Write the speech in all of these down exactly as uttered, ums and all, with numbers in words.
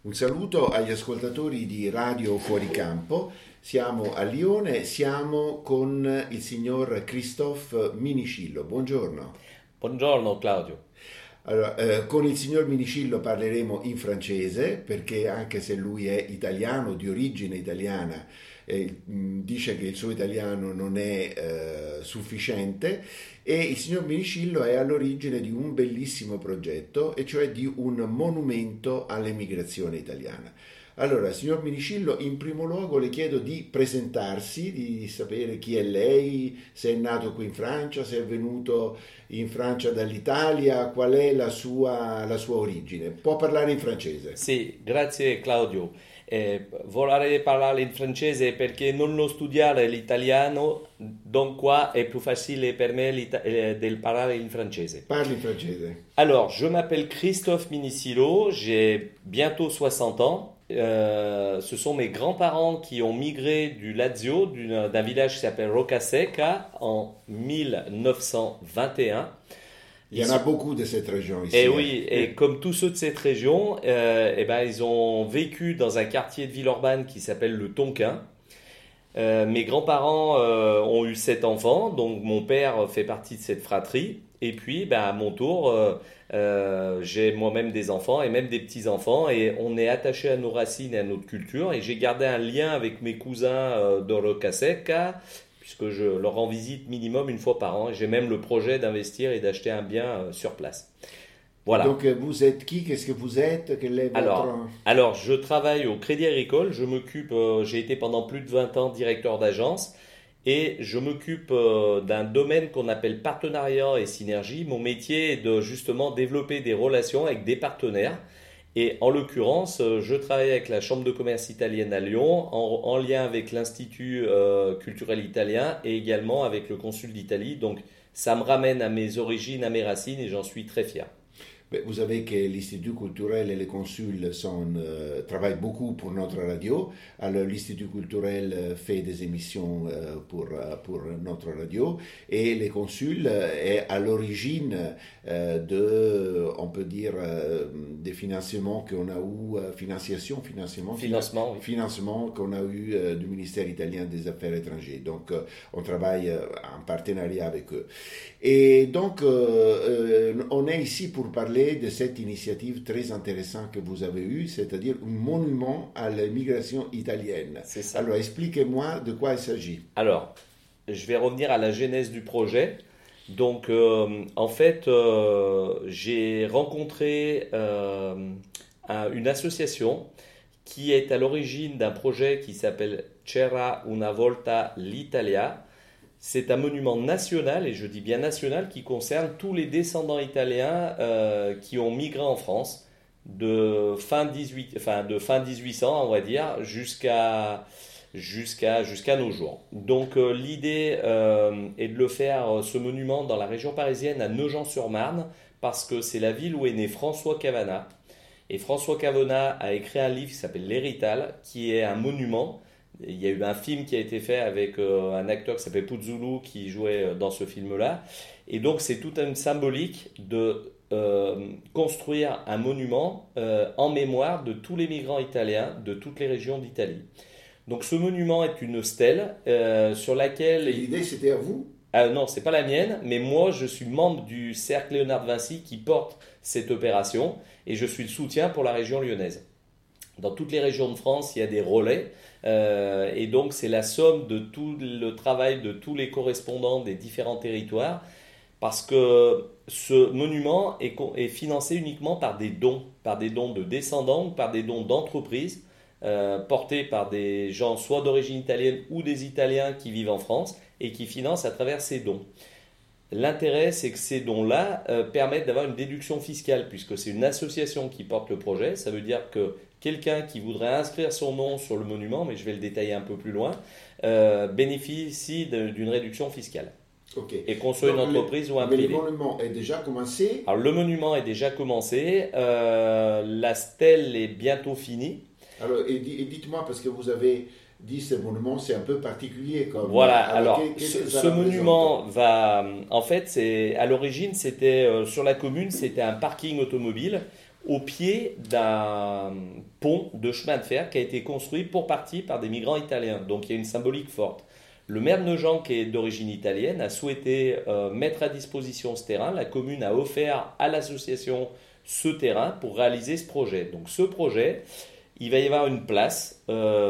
Un saluto agli ascoltatori di Radio Fuoricampo. Siamo a Lione, siamo con il signor Christophe Minicillo. Buongiorno. Buongiorno Claudio. Allora, eh, con il signor Minicillo parleremo in francese perché anche se lui è italiano, di origine italiana, eh, dice che il suo italiano non è eh, sufficiente e il signor Minicillo è all'origine di un bellissimo progetto, e cioè di un monumento all'emigrazione italiana. Allora, signor Minicillo, in primo luogo le chiedo di presentarsi, di sapere chi è lei, se è nato qui in Francia, se è venuto in Francia dall'Italia, qual è la sua, la sua origine. Può parlare in francese? Sì, grazie Claudio. Eh, vorrei parlare in francese perché non lo studiare l'italiano, donc qua è più facile per me eh, del parlare in francese. Parli in francese. Alors, je m'appelle Christophe Minicillo, j'ai bientôt soixante ans. Euh, ce sont mes grands-parents qui ont migré du Lazio, d'un village qui s'appelle Roccasecca, en mille neuf cent vingt et un. Il y en a beaucoup de cette région ici. Et oui, et comme tous ceux de cette région, euh, eh ben, ils ont vécu dans un quartier de Villeurbanne qui s'appelle le Tonkin. Euh, mes grands-parents euh, ont eu sept enfants, donc mon père fait partie de cette fratrie. Et puis, ben, à mon tour, euh, euh, j'ai moi-même des enfants et même des petits-enfants. Et on est attaché à nos racines et à notre culture. Et j'ai gardé un lien avec mes cousins euh, de Roccasecca, puisque je leur rends visite minimum une fois par an. Et j'ai même le projet d'investir et d'acheter un bien euh, sur place. Voilà. Donc vous êtes qui? Qu'est-ce que vous êtes? Quel est votre... alors, alors, je travaille au Crédit Agricole. Je m'occupe, euh, j'ai été pendant plus de vingt ans directeur d'agence. Et je m'occupe euh, d'un domaine qu'on appelle partenariat et synergie. Mon métier est de justement développer des relations avec des partenaires. Et en l'occurrence, euh, je travaille avec la Chambre de commerce italienne à Lyon, en, en lien avec l'Institut euh, culturel italien et également avec le consul d'Italie. Donc ça me ramène à mes origines, à mes racines et j'en suis très fier. Vous savez que l'Institut culturel et les consuls sont, euh, travaillent beaucoup pour notre radio. Alors l'Institut culturel fait des émissions euh, pour, pour notre radio et les consuls est à l'origine euh, de, on peut dire, euh, des financements qu'on a eu, euh, financiation, financement, financement, oui. financement qu'on a eu euh, du ministère italien des Affaires étrangères. Donc euh, on travaille euh, en partenariat avec eux. Et donc euh, euh, on est ici pour parler de cette initiative très intéressante que vous avez eue, c'est-à-dire un monument à l'immigration italienne. C'est ça. Alors, expliquez-moi de quoi il s'agit. Alors, je vais revenir à la genèse du projet. Donc, euh, en fait, euh, j'ai rencontré euh, un, une association qui est à l'origine d'un projet qui s'appelle C'era una volta l'Italia. C'est un monument national, et je dis bien national, qui concerne tous les descendants italiens euh, qui ont migré en France de fin, dix-huit, enfin de fin dix-huit cents, on va dire, jusqu'à, jusqu'à, jusqu'à nos jours. Donc euh, l'idée euh, est de le faire, ce monument, dans la région parisienne, à Nogent-sur-Marne, parce que c'est la ville où est né François Cavana. Et François Cavana a écrit un livre qui s'appelle L'Hérital, qui est un monument. Il y a eu un film qui a été fait avec euh, un acteur qui s'appelle Puzzulu qui jouait dans ce film-là. Et donc, c'est toute une symbolique de euh, construire un monument euh, en mémoire de tous les migrants italiens de toutes les régions d'Italie. Donc, ce monument est une stèle euh, sur laquelle... Et l'idée, c'était à vous? Ah, non, c'est pas la mienne, mais moi, je suis membre du Cercle Léonard de Vinci qui porte cette opération et je suis le soutien pour la région lyonnaise. Dans toutes les régions de France, il y a des relais. Euh, et donc, c'est la somme de tout le travail de tous les correspondants des différents territoires, parce que ce monument est, est financé uniquement par des dons, par des dons de descendants ou par des dons d'entreprises euh, portés par des gens soit d'origine italienne ou des Italiens qui vivent en France et qui financent à travers ces dons. L'intérêt, c'est que ces dons-là euh, permettent d'avoir une déduction fiscale, puisque c'est une association qui porte le projet. Ça veut dire que quelqu'un qui voudrait inscrire son nom sur le monument, mais je vais le détailler un peu plus loin, euh, bénéficie de, d'une réduction fiscale. Okay. Et qu'on soit une entreprise le, ou un privé. Le monument est déjà commencé? Alors, le monument est déjà commencé. Euh, la stèle est bientôt finie. Alors, et, et dites-moi, parce que vous avez dit ce monument, c'est un peu particulier. Comme, voilà, alors, alors ce, ce monument va... En fait, c'est, à l'origine, c'était euh, sur la commune, c'était un parking automobile au pied d'un pont de chemin de fer qui a été construit pour partie par des migrants italiens. Donc il y a une symbolique forte. Le maire de Nogent, qui est d'origine italienne, a souhaité euh, mettre à disposition ce terrain. La commune a offert à l'association ce terrain pour réaliser ce projet. Donc ce projet, il va y avoir une place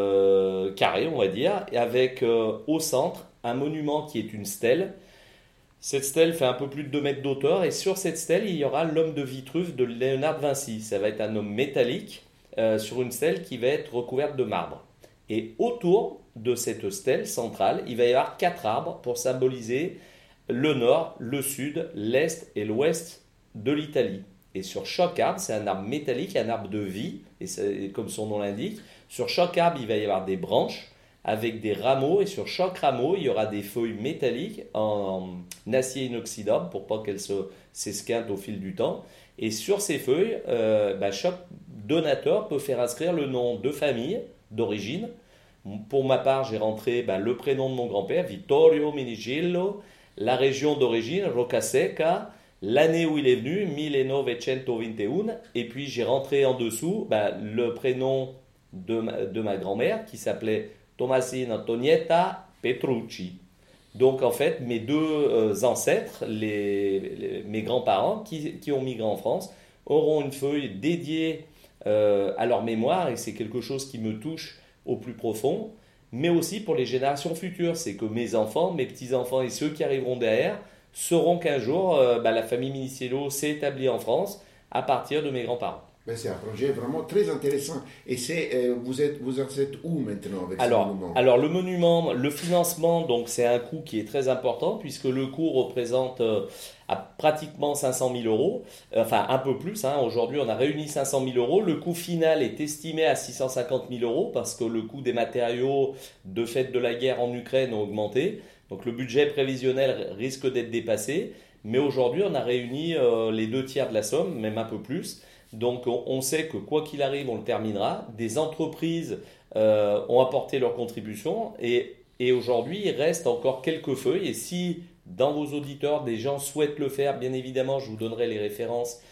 euh, carrée, on va dire, avec euh, au centre un monument qui est une stèle. Cette stèle fait un peu plus de deux mètres d'auteur et sur cette stèle, il y aura l'homme de Vitruve de Léonard de Vinci. Ça va être un homme métallique euh, sur une stèle qui va être recouverte de marbre. Et autour de cette stèle centrale, il va y avoir quatre arbres pour symboliser le nord, le sud, l'est et l'ouest de l'Italie. Et sur chaque arbre, c'est un arbre métallique, un arbre de vie, et, et comme son nom l'indique, sur chaque arbre, il va y avoir des branches avec des rameaux, et sur chaque rameau, il y aura des feuilles métalliques en, en acier inoxydable pour pas qu'elles se, s'esquintent au fil du temps. Et sur ces feuilles, euh, bah, chaque donateur peut faire inscrire le nom de famille, d'origine. Pour ma part, j'ai rentré bah, le prénom de mon grand-père, Vittorio Minigillo, la région d'origine, Roccasecca, l'année où il est venu, mille novecento vingt et un, et puis j'ai rentré en dessous bah, le prénom de ma, de ma grand-mère qui s'appelait Tomasina Antonietta Petrucci. Donc en fait, mes deux euh, ancêtres, les, les, mes grands-parents qui, qui ont migré en France, auront une feuille dédiée euh, à leur mémoire, et c'est quelque chose qui me touche au plus profond, mais aussi pour les générations futures. C'est que mes enfants, mes petits-enfants et ceux qui arriveront derrière sauront qu'un jour, euh, bah, la famille Minicello s'est établie en France à partir de mes grands-parents. Ben, c'est un projet vraiment très intéressant. Et c'est, euh, vous, êtes, vous en êtes où maintenant avec alors, ce monument? Alors, le monument, le financement, donc, c'est un coût qui est très important puisque le coût représente euh, à pratiquement cinq cent mille euros, enfin un peu plus. Hein. Aujourd'hui, on a réuni cinq cent mille euros. Le coût final est estimé à six cent cinquante mille euros parce que le coût des matériaux de fait de la guerre en Ukraine ont augmenté. Donc, le budget prévisionnel risque d'être dépassé. Mais aujourd'hui, on a réuni euh, les deux tiers de la somme, même un peu plus. Donc on sait que quoi qu'il arrive, on le terminera. Des entreprises euh, ont apporté leur contribution et, et aujourd'hui, il reste encore quelques feuilles. Et si dans vos auditeurs, des gens souhaitent le faire, bien évidemment, je vous donnerai les références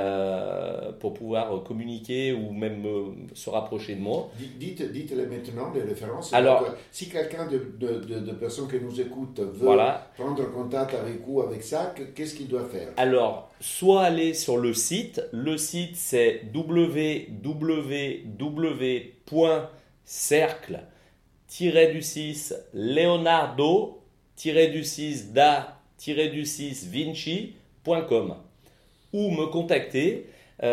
euh, pour pouvoir communiquer ou même euh, se rapprocher de moi. Dites, dites-les maintenant, les références. Alors, donc, si quelqu'un de, de, de, de personnes qui nous écoutent veut voilà. prendre contact avec vous, avec ça, qu'est-ce qu'il doit faire? Alors, soit aller sur le site. Le site, c'est w w w point cercle tiret six leonardo tiret six da tiret six vinci point com ou me contacter.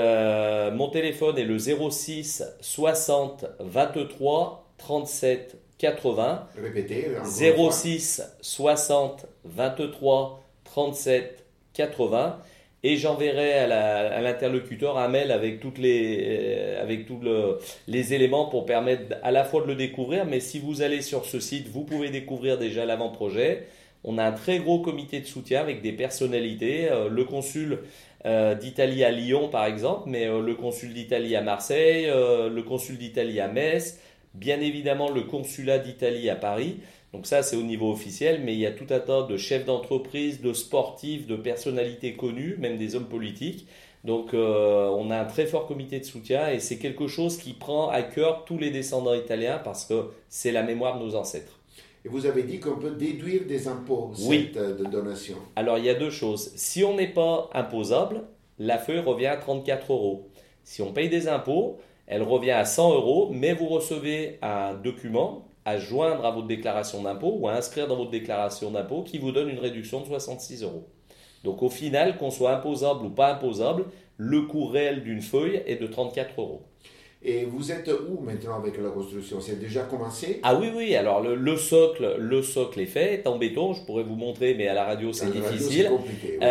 Euh, mon téléphone est le zéro six soixante vingt-trois trente-sept quatre-vingts. Répétez. zéro six soixante vingt-trois trente-sept quatre-vingts. Et j'enverrai à, la, à l'interlocuteur un mail avec, toutes les, euh, avec tous le, les éléments pour permettre à la fois de le découvrir, mais si vous allez sur ce site, vous pouvez découvrir déjà l'avant-projet. On a un très gros comité de soutien avec des personnalités, euh, le consul euh, d'Italie à Lyon par exemple, mais euh, le consul d'Italie à Marseille, euh, le consul d'Italie à Metz, bien évidemment le consulat d'Italie à Paris. Donc ça, c'est au niveau officiel, mais il y a tout un tas de chefs d'entreprise, de sportifs, de personnalités connues, même des hommes politiques. Donc euh, on a un très fort comité de soutien et c'est quelque chose qui prend à cœur tous les descendants italiens parce que c'est la mémoire de nos ancêtres. Et vous avez dit qu'on peut déduire des impôts oui. cette donation. Alors il y a deux choses. Si on n'est pas imposable, la feuille revient à trente-quatre euros. Si on paye des impôts, elle revient à cent euros, mais vous recevez un document à joindre à votre déclaration d'impôt ou à inscrire dans votre déclaration d'impôt qui vous donne une réduction de soixante-six euros. Donc au final, qu'on soit imposable ou pas imposable, le coût réel d'une feuille est de trente-quatre euros. Et vous êtes où maintenant avec la construction? C'est déjà commencé? Ah oui, oui. Alors le, le, socle, le socle est fait, est en béton. Je pourrais vous montrer, mais à la radio c'est la difficile. Radio, c'est compliqué, oui.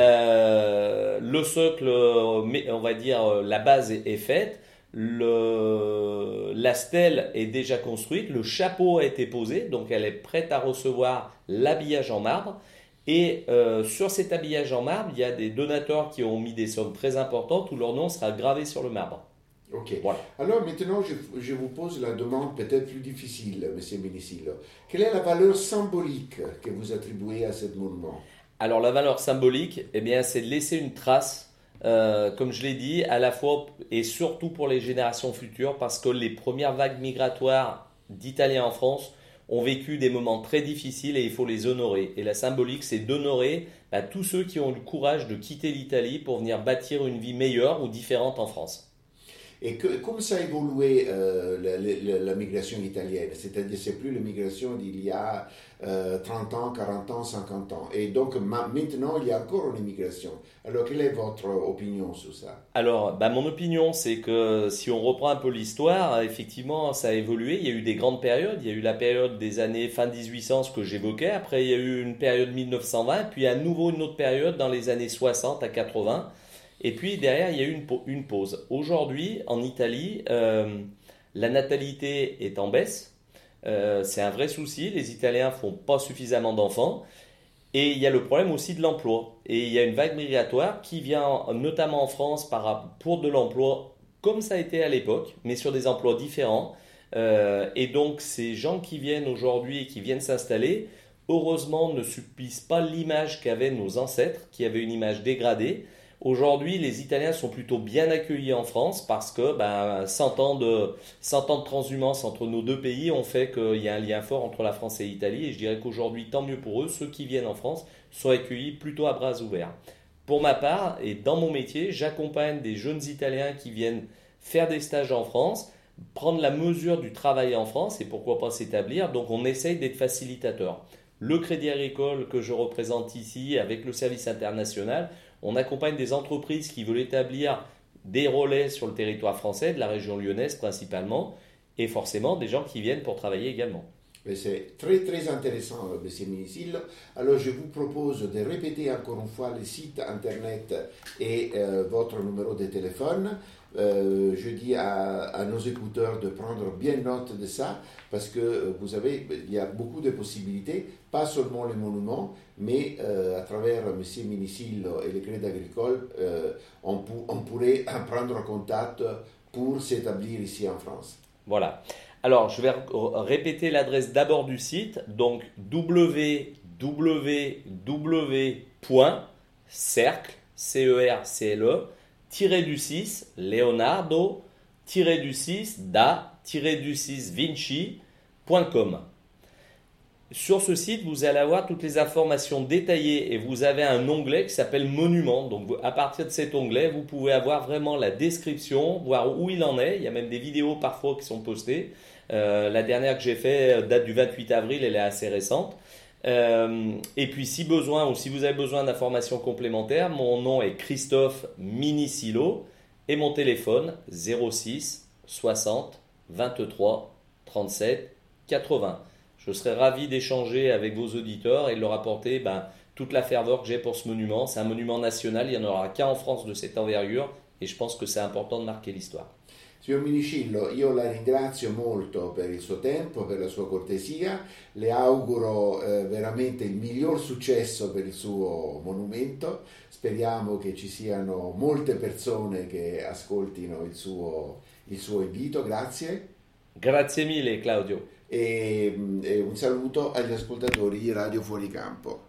euh, le socle, on va dire, la base est, est faite. Le, la stèle est déjà construite, le chapeau a été posé, donc elle est prête à recevoir l'habillage en marbre. Et euh, sur cet habillage en marbre, il y a des donateurs qui ont mis des sommes très importantes où leur nom sera gravé sur le marbre. Ok. Voilà. Alors maintenant, je, je vous pose la demande peut-être plus difficile, M. Minicello. Quelle est la valeur symbolique que vous attribuez à ce monument? Alors la valeur symbolique, eh bien, c'est de laisser une trace euh, comme je l'ai dit, à la fois et surtout pour les générations futures, parce que les premières vagues migratoires d'Italiens en France ont vécu des moments très difficiles et il faut les honorer. Et la symbolique, c'est d'honorer bah, tous ceux qui ont eu le courage de quitter l'Italie pour venir bâtir une vie meilleure ou différente en France. Et que, comme ça a évolué euh, la, la, la migration italienne, c'est-à-dire c'est plus la migration d'il y a euh, trente ans, quarante ans, cinquante ans. Et donc ma, maintenant, il y a encore une immigration. Alors, quelle est votre opinion sur ça? Alors, bah, mon opinion, c'est que si on reprend un peu l'histoire, effectivement, ça a évolué. Il y a eu des grandes périodes. Il y a eu la période des années fin dix-huit cents, ce que j'évoquais. Après, il y a eu une période mille neuf cent vingt, puis à nouveau une autre période dans les années soixante à quatre-vingts. Et puis derrière, il y a eu une, une pause. Aujourd'hui, en Italie, euh, la natalité est en baisse. Euh, c'est un vrai souci. Les Italiens font pas suffisamment d'enfants. Et il y a le problème aussi de l'emploi. Et il y a une vague migratoire qui vient notamment en France par, pour de l'emploi, comme ça a été à l'époque, mais sur des emplois différents. Euh, et donc, ces gens qui viennent aujourd'hui et qui viennent s'installer, heureusement, ne subissent pas l'image qu'avaient nos ancêtres, qui avaient une image dégradée. Aujourd'hui, les Italiens sont plutôt bien accueillis en France parce que ben, cent ans de, cent ans de transhumance entre nos deux pays ont fait qu'il y a un lien fort entre la France et l'Italie. Et je dirais qu'aujourd'hui, tant mieux pour eux, ceux qui viennent en France sont accueillis plutôt à bras ouverts. Pour ma part, et dans mon métier, j'accompagne des jeunes Italiens qui viennent faire des stages en France, prendre la mesure du travail en France et pourquoi pas s'établir. Donc on essaye d'être facilitateur. Le Crédit Agricole que je représente ici avec le service international, on accompagne des entreprises qui veulent établir des relais sur le territoire français, de la région lyonnaise principalement, et forcément des gens qui viennent pour travailler également. C'est très très intéressant, M. Minisillo. Alors je vous propose de répéter encore une fois le site internet et euh, votre numéro de téléphone. Euh, je dis à, à nos écouteurs de prendre bien note de ça parce que vous savez, il y a beaucoup de possibilités, pas seulement les monuments, mais euh, à travers M. Minisillo et le Crédit Agricole, euh, on, pour, on pourrait prendre contact pour s'établir ici en France. Voilà. Alors, je vais répéter l'adresse d'abord du site, donc w w w point cercle, C E R C L E, tiré du six, Leonardo, tiré du six, da, tiré du six, vinci point com. Sur ce site, vous allez avoir toutes les informations détaillées et vous avez un onglet qui s'appelle Monuments. Donc, à partir de cet onglet, vous pouvez avoir vraiment la description, voir où il en est. Il y a même des vidéos parfois qui sont postées. Euh, la dernière que j'ai faite date du vingt-huit avril, elle est assez récente. Euh, et puis, si besoin ou si vous avez besoin d'informations complémentaires, mon nom est Christophe Minisillo et mon téléphone zéro six soixante vingt-trois trente-sept quatre-vingts. Je serais ravi d'échanger avec vos auditeurs et de leur apporter ben, toute la ferveur que j'ai pour ce monument. C'est un monument national, il n'y en aura qu'un en France de cette envergure et je pense que c'est important de marquer l'histoire. Signor Minisillo, io la ringrazio molto per il suo tempo, per la sua cortesia, le auguro eh, veramente il miglior successo per il suo monumento, speriamo che ci siano molte persone che ascoltino il suo, il suo invito, grazie. Grazie mille Claudio. E, e un saluto agli ascoltatori di Radio Fuoricampo.